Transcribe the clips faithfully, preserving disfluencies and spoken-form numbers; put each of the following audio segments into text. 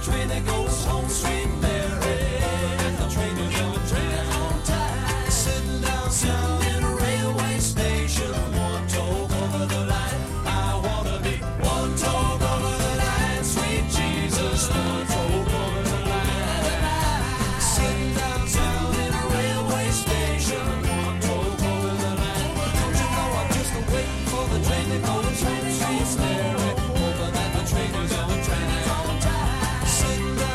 train that goes home, sweet Mary. And the train is on train on time. Sitting down, sitting in a railway station, one toe over the line. I wanna be one toe over the line, sweet Jesus, one toe over the line. Sitting down, down in a railway station, one toe over the line. Don't you know I'm just waiting for the train to go to train, sweet Mary. Hoping that the train is on train on time. Sitting down.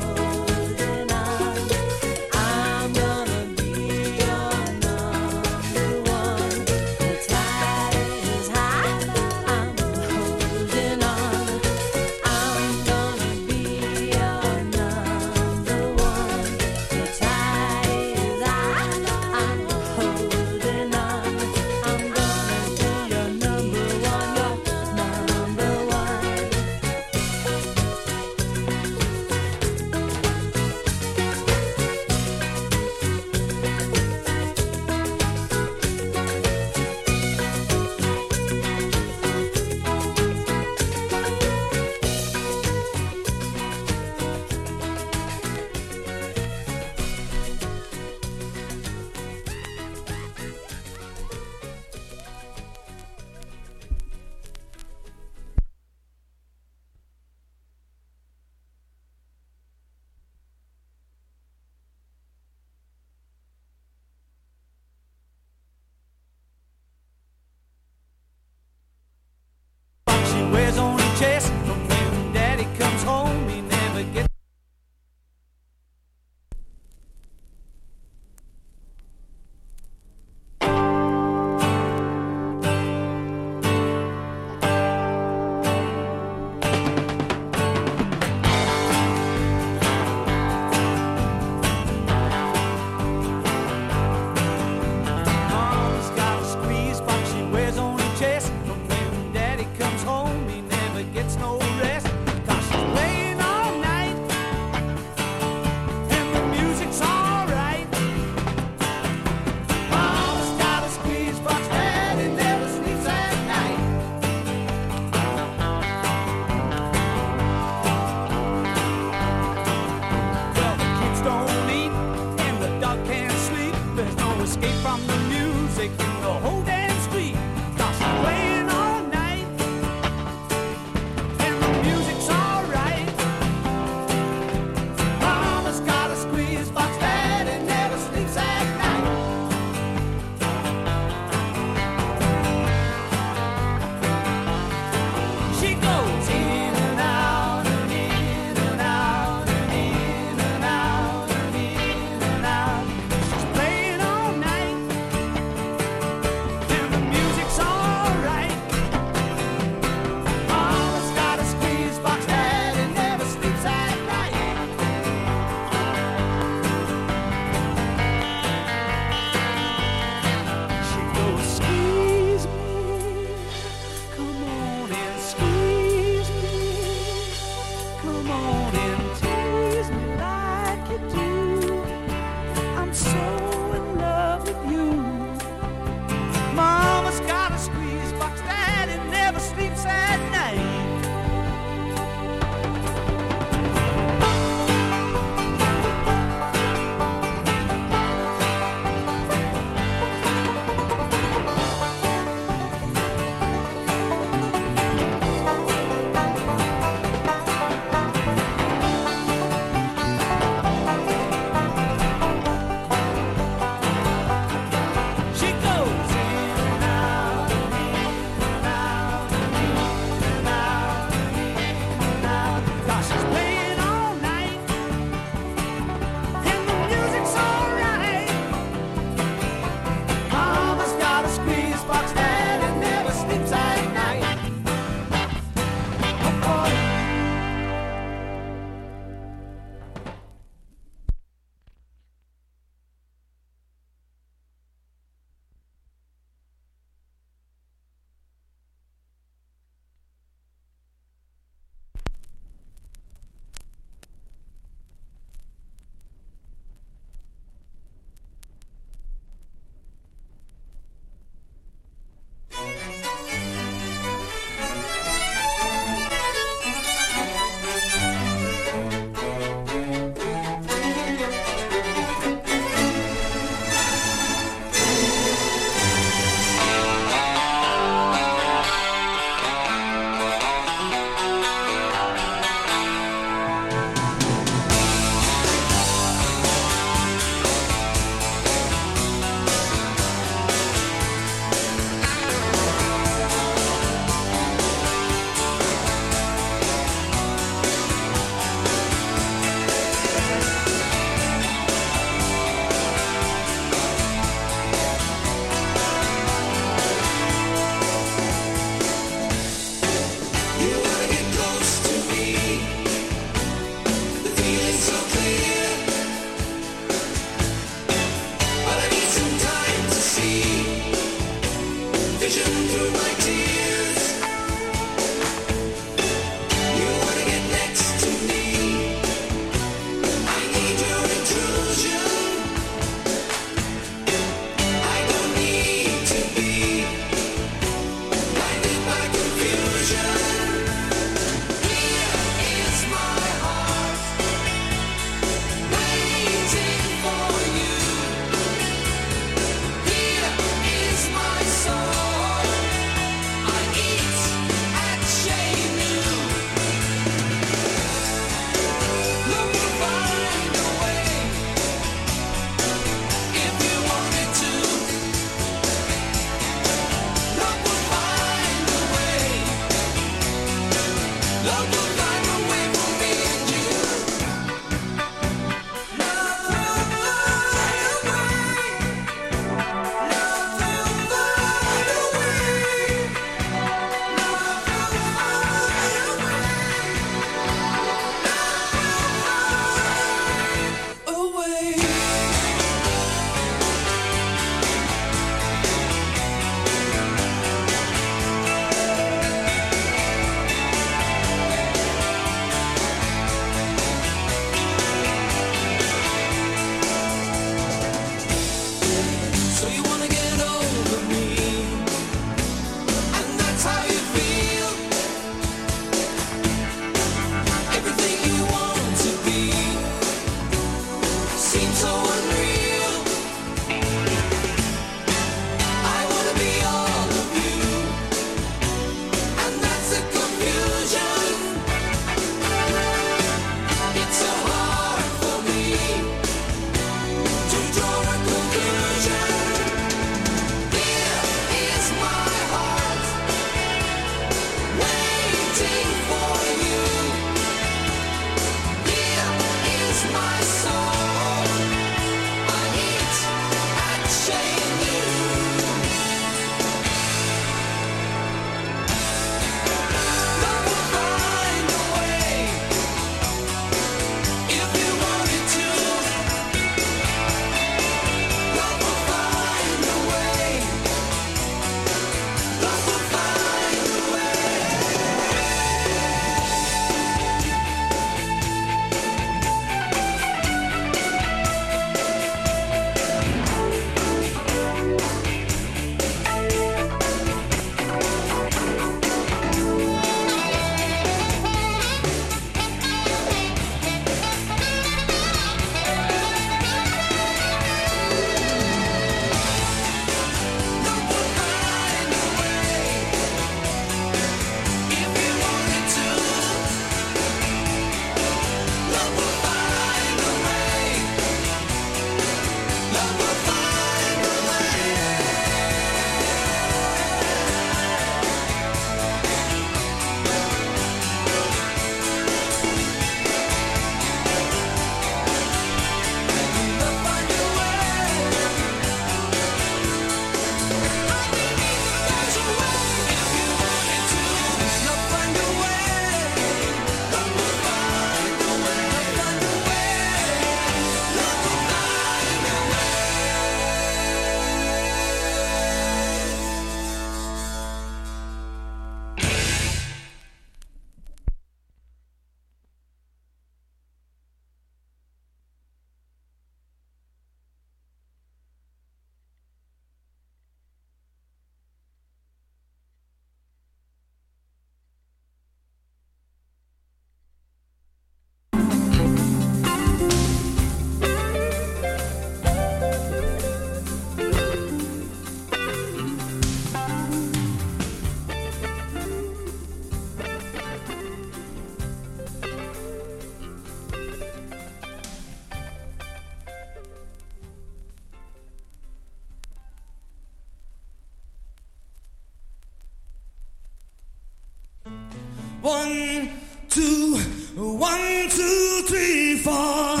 One, two, three, four.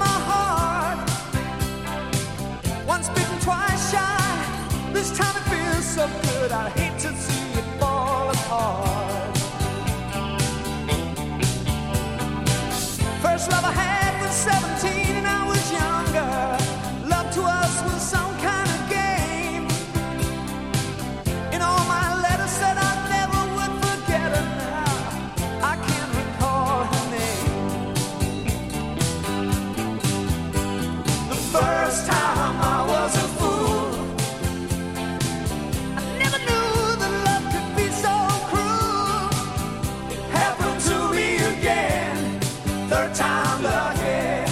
Once bitten, twice shy. This time it feels third time lucky.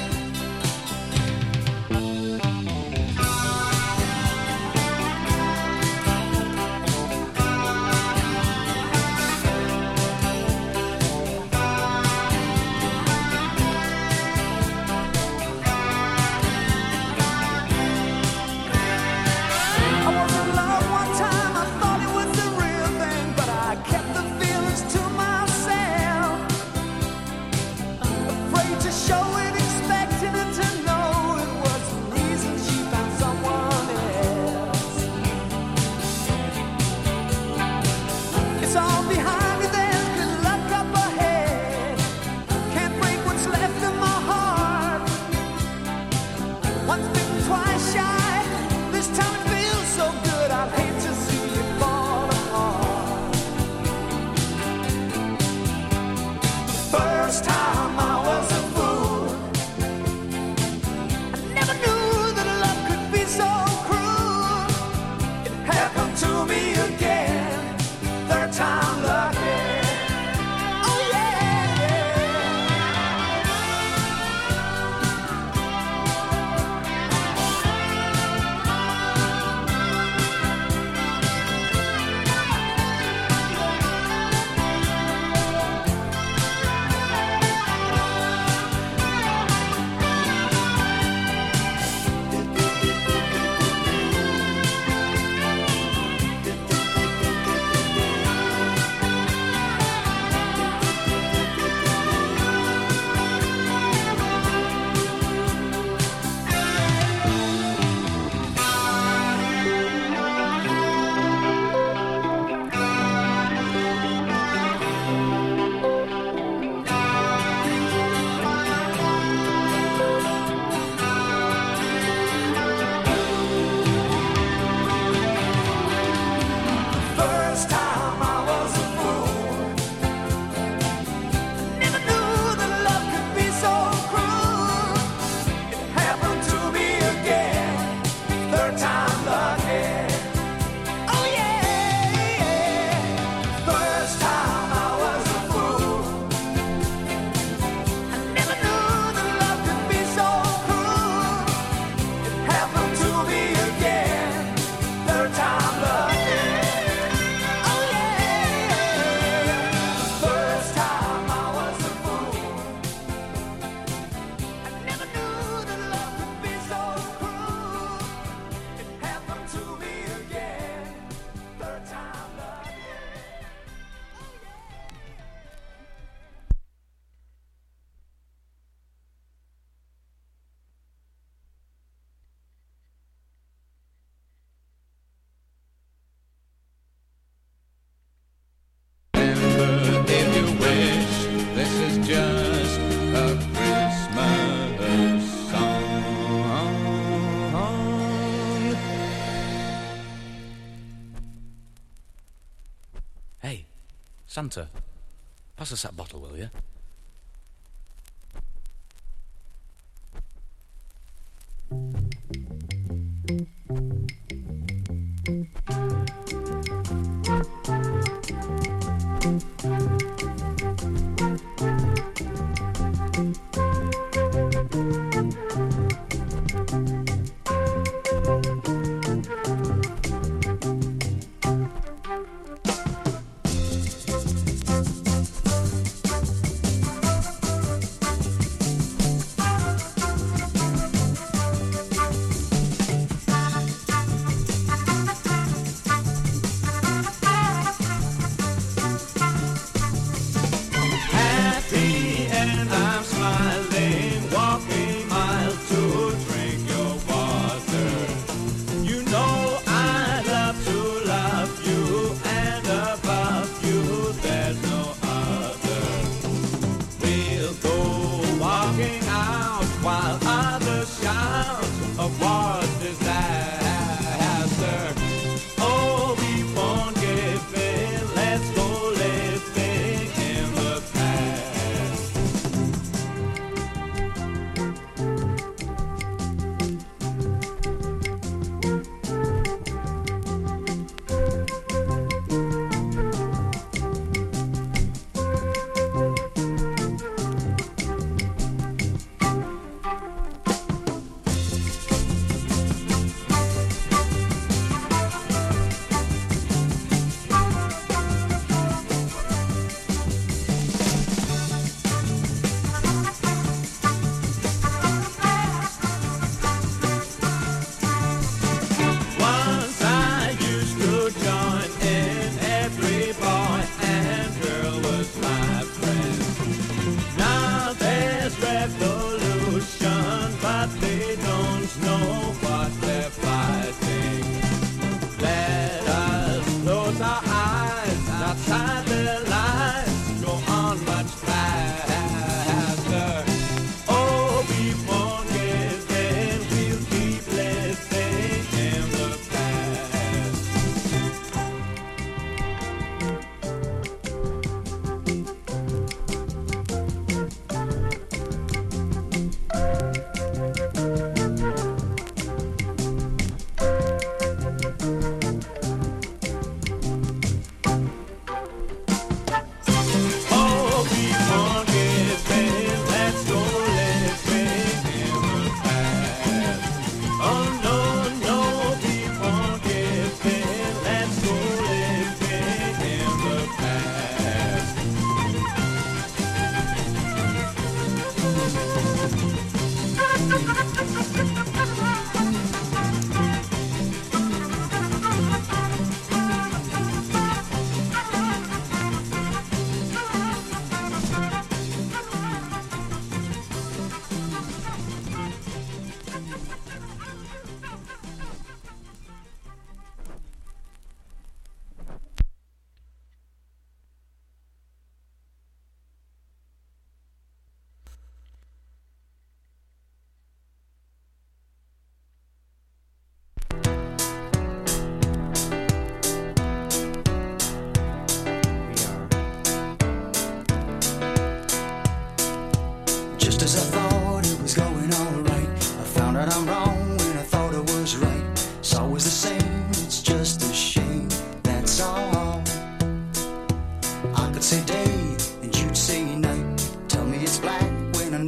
Santa, pass us that bottle, will you?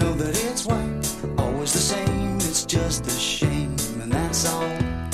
know that it's white, always the same. It's just a shame, and that's all.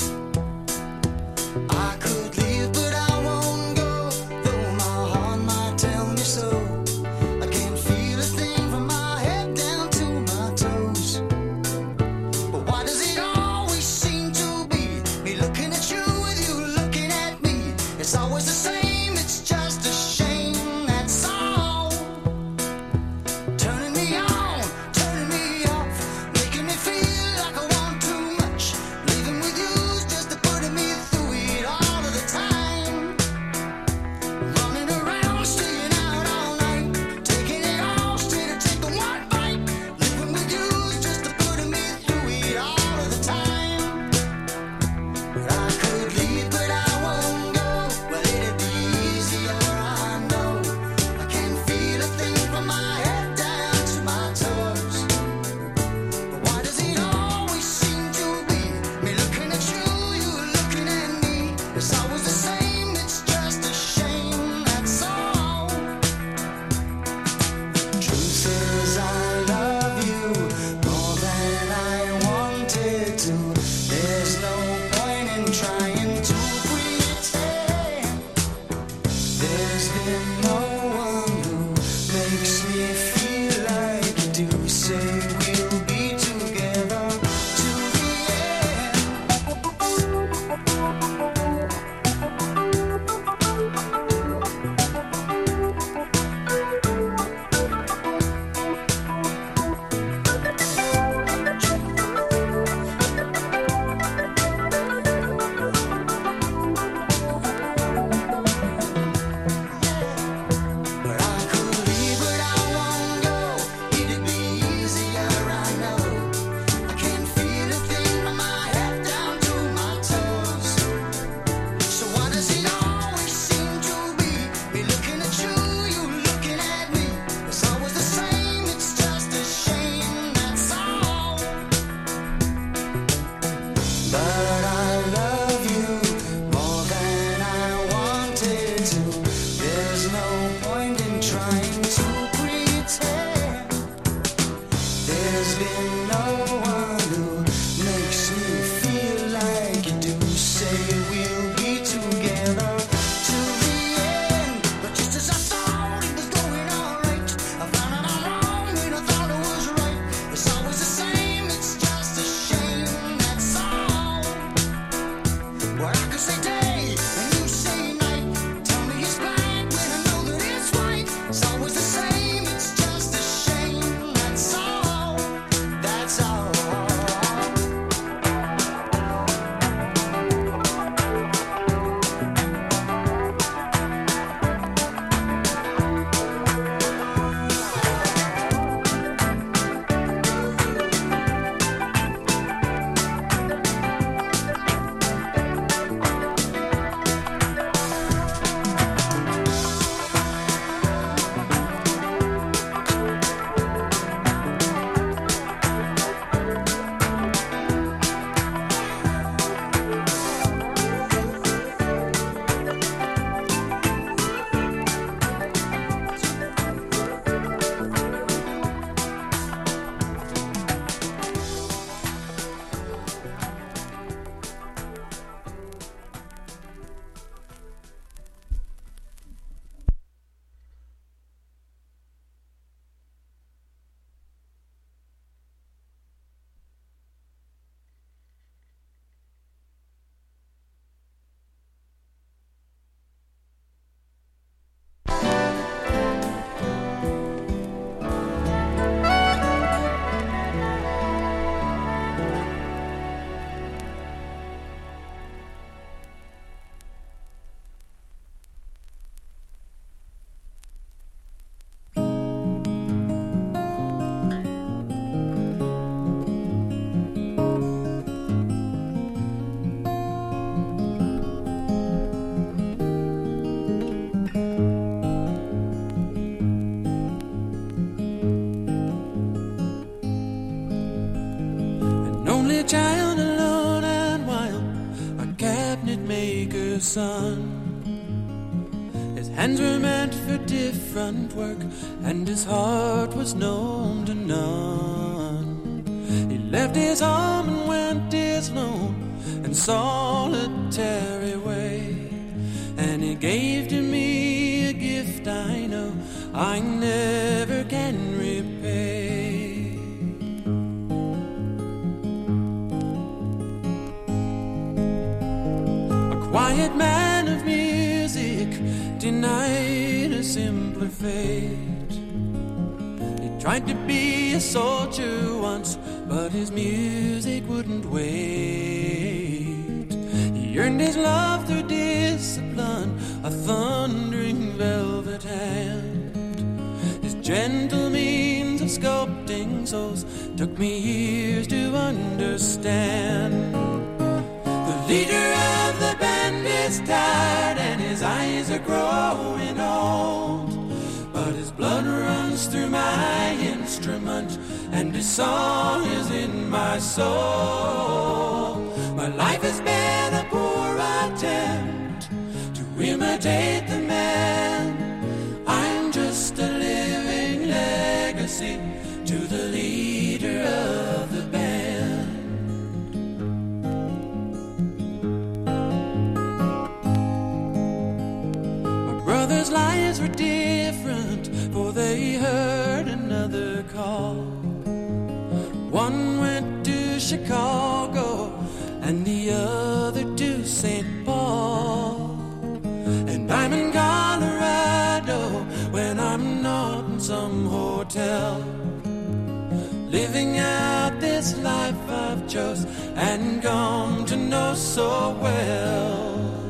I could leave, but I won't go, though my heart might tell me so. I can't feel a thing from my head down to my toes. But why does it always seem to be me looking at you with you looking at me? It's always the same, it's just a shame, that's all. Turning me on, turning me off, making me feel like I want too much. Leaving with you's just to putting me through it all of the time. Running around, staying out all night, taking it all straight to take the one bite. Living with you's just to putting me through it all of the time. But I could leave, but I won't go. Well, it'd be easier, I know. I can't feel a thing from my head down to my toes. But why does it always seem to be me looking at you, you looking at me? It's always the same, it's just a shame, that's all. Truth is, I love you more than I wanted to. There's no point in trying to pretend. There's been no one who makes me feel like you do. Say we'll be together till the end. But I could leave, but I won't go. It'd be easier, I know. I can't feel a thing from my head down to my toes. So why does it always seem to be me looking at you, you looking at me? It's always the same, it's just a shame, that's all. But I love you more than I wanted to. There's no point in trying to pretend. There's been no one who makes me feel like you do. Say we'll be together till the end. But just as I thought it was going all right, I found out I'm wrong when I thought it was right. It's always the same, it's just a shame, that's all. Well, I could say day and you say night. Tell me it's black when I know that it's white. It's always the same, it's just a shame, that's all. That's all. Only child alone and wild, a cabinet maker's son. His hands were meant for different work, and his heart was known to none. He left his home and went his lone and solitary way, and he gave to me a gift I know I never can repay. A quiet man of music, denied a simpler fate. He tried to be a soldier once, but his music wouldn't wait. He earned his love through discipline, a thundering velvet hand. His gentle means of sculpting souls took me years to understand. The leader of the band is tired and his eyes are growing old, but his blood runs through my instrument and his song is in my soul. My life has been a poor attempt to imitate the man. I'm just a living legacy to the leader of the band. My brother's lives were different, for they heard another call. One went to Chicago and the other to Saint Paul. And I'm in Colorado when I'm not in some hotel, living out this life I've chose and come to know so well.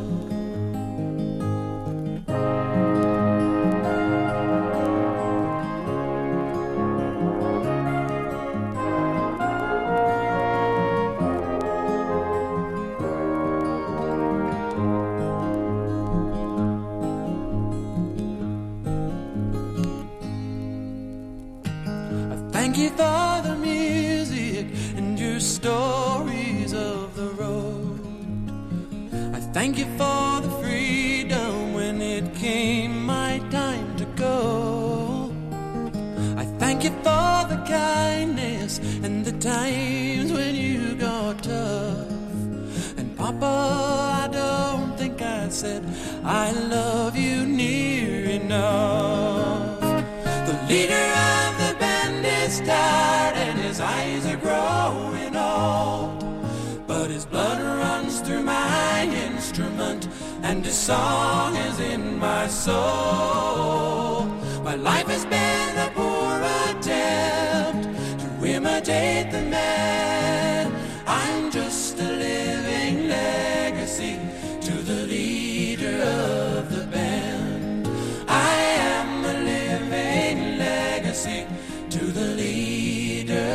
Thank you for the music and your stories of the road. I thank you for the freedom when it came my time to go. I thank you for the kindness and the times when you got tough. And Papa, I don't think I said I love you near enough. The leader of the band is tired and his eyes are growing old, but his blood runs through my instrument and his song is in my soul. My life has been a poor attempt to imitate the man. I'm just a living legacy to the leader of the band. I am a living legacy to the leader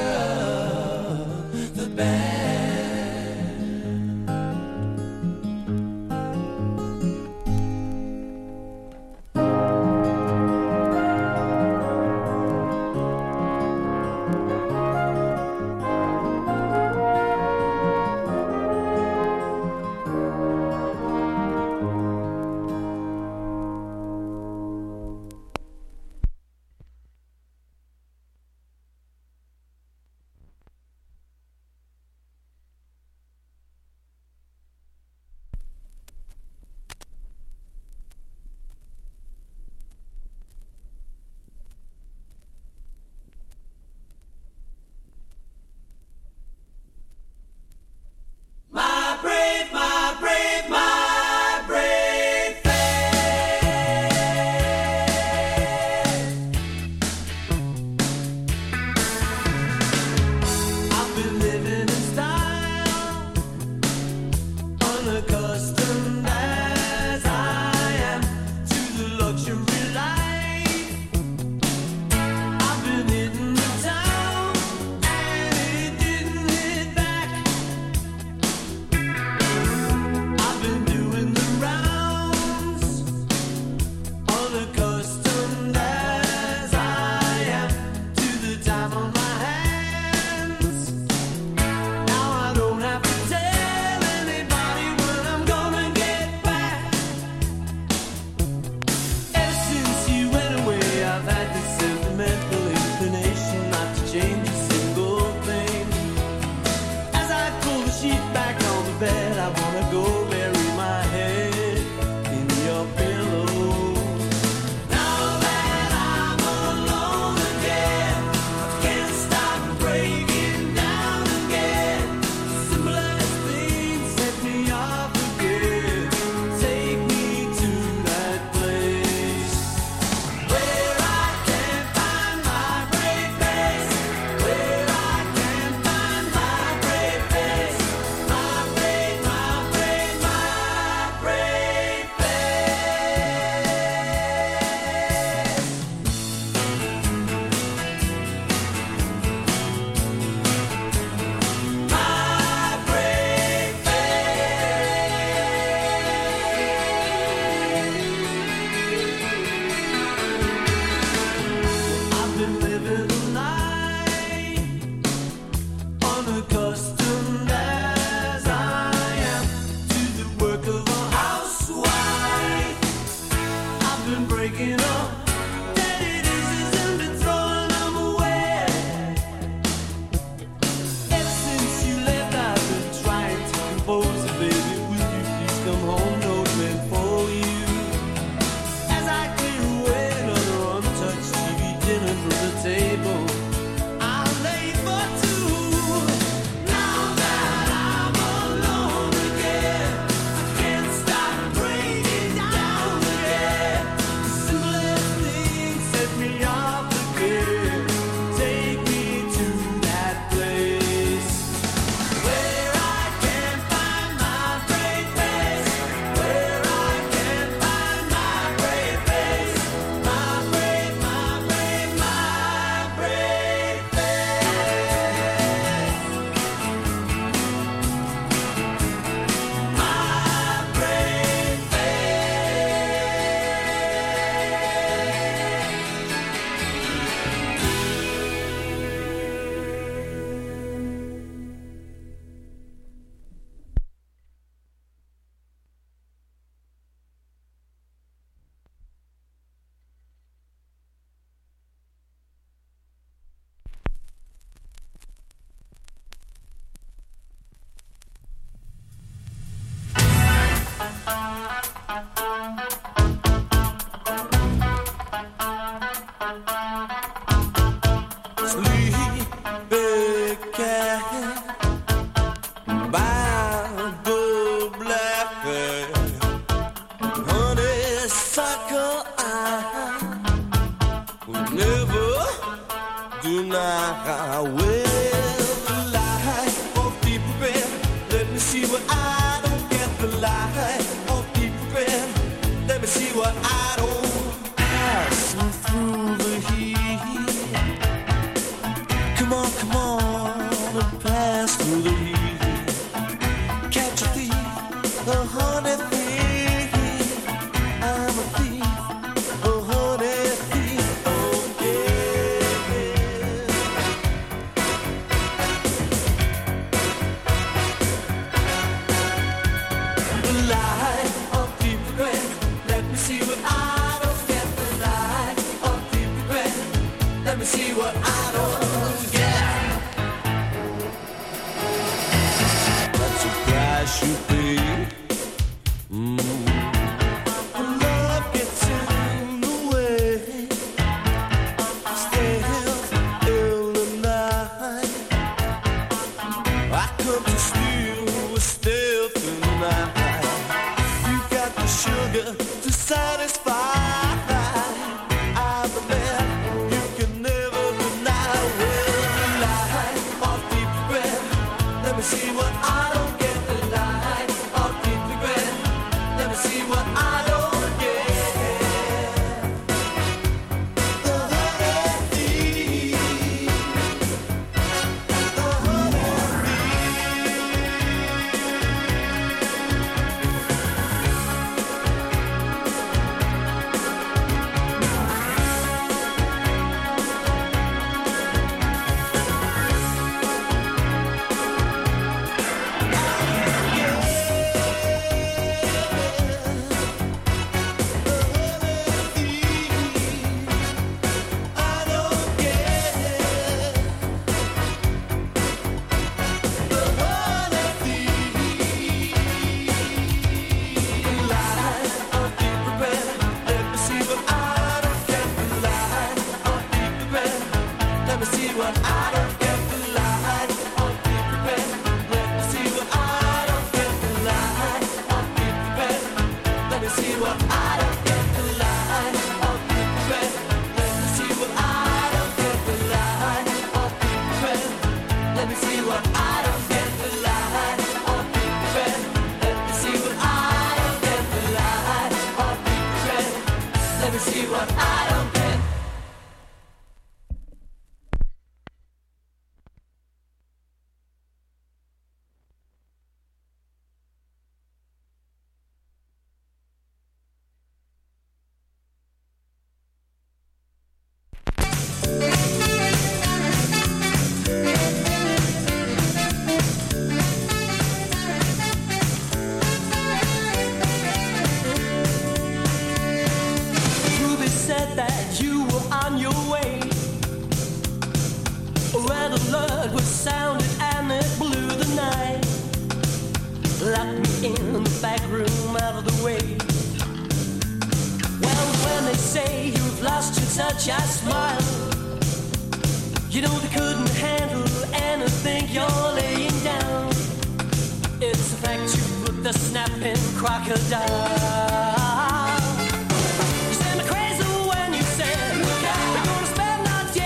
of the band. yeah. Take me to that place where I can find my brave face, where I can find my brave face, my brave, my brave, my brave face, my brave sleepy cat by the black honeysuckle I would never deny. Well, the light of deep red, let me see what I don't get. The light of deep red, let me see what I don't. Passing through the heat, come on, come on, and pass through the heat. Catch a thief, a honey thief. I'm a thief, a honey thief. Oh yeah. The light of deep regret, let me see what I don't get. The light of deep regret, let me see what I don't get. That's a price you pay. Mm. When love gets in the way, stealth in the night. I come to steal with stealth in the night. You got the sugar to satisfy. I'm the man you can never deny. Well, the light of deep regret, let me see what I don't get. The light of deep regret, let me see what I don't get. The honey thief, the honey touch, I smile. You know they couldn't handle anything you're laying down. It's a fact you put the snapping crocodile. You send me crazy when you said we're gonna spend our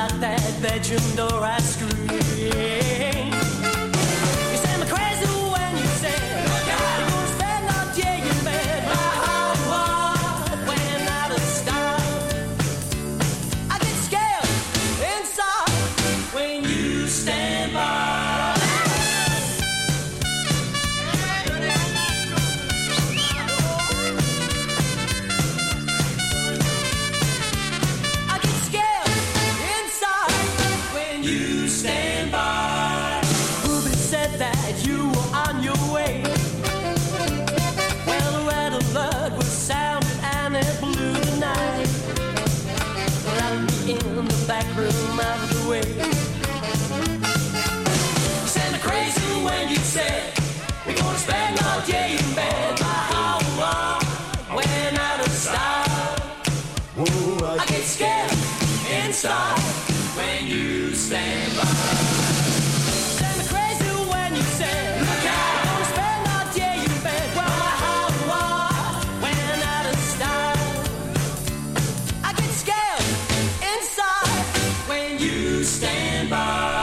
out that bedroom door I scream. You say me crazy when you say you're gonna spend all day in bed. My heart went out of style. I get scared inside when you stand by. In the back room out of the way. You send me crazy when you say we're gonna spend all day in bed. My heart went out of style. Whoa, I get scared inside when you stand by. Send me crazy when you say look out, we're gonna spend all day in bed. Well, my heart went out of style. I get scared inside when you stand by.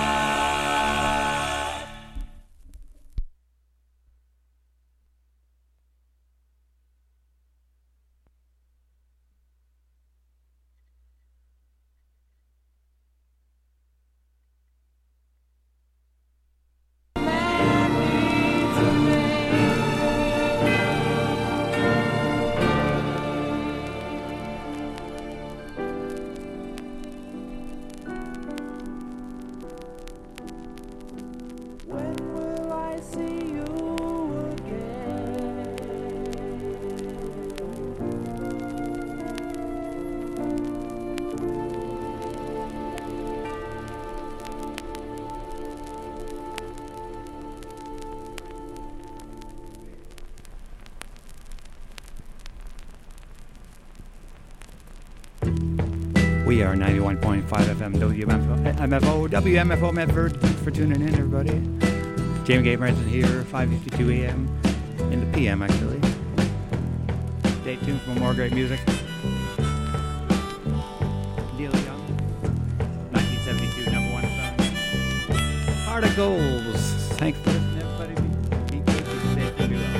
We are ninety-one point five F M W M F O, W M F O Medford. Thanks for tuning in, everybody. Jamie Gabe Ranson here, five fifty-two A M in the P M, actually. Stay tuned for more great music. Neil Young, nineteen seventy-two, number one song. Heart of Goals. Thanks for listening, everybody. Be good, be safe, and be well.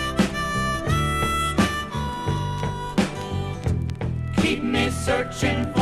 Searching